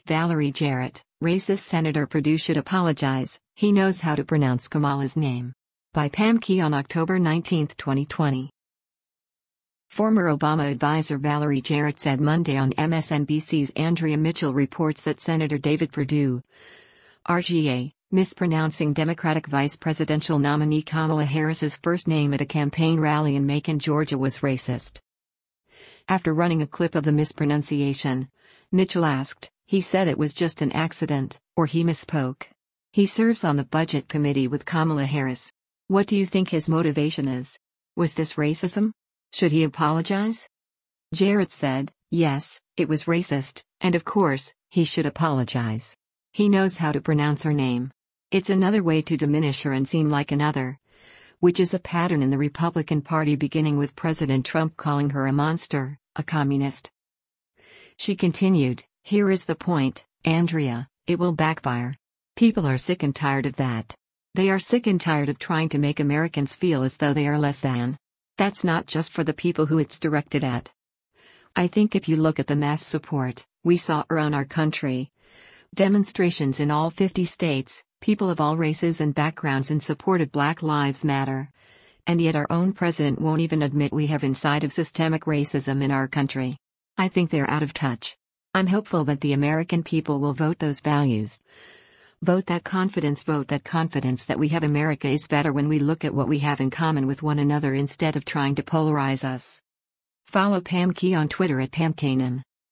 Valerie Jarrett, racist Senator Perdue should apologize, he knows how to pronounce Kamala's name. By Pam Key on October 19, 2020. Former Obama advisor Valerie Jarrett said Monday on MSNBC's Andrea Mitchell reports that Senator David Perdue, RGA, mispronouncing Democratic vice presidential nominee Kamala Harris's first name at a campaign rally in Macon, Georgia was racist. After running a clip of the mispronunciation, Mitchell asked, "He said it was just an accident, or he misspoke. He serves on the Budget Committee with Kamala Harris. What do you think his motivation is? Was this racism? Should he apologize?" Jarrett said, "Yes, it was racist, and of course, he should apologize. He knows how to pronounce her name. It's another way to diminish her and seem like another," which is a pattern in the Republican Party beginning with President Trump calling her a monster, a communist. She continued, "Here is the point, Andrea, it will backfire. People are sick and tired of that. They are sick and tired of trying to make Americans feel as though they are less than. That's not just for the people who it's directed at. I think if you look at the mass support we saw around our country, demonstrations in all 50 states, people of all races and backgrounds in support of Black Lives Matter. And yet our own president won't even admit we have inside of systemic racism in our country. I think they're out of touch. I'm hopeful that the American people will vote those values. Vote that confidence that we have America is better when we look at what we have in common with one another instead of trying to polarize us." Follow Pam Key on Twitter at PamKanan.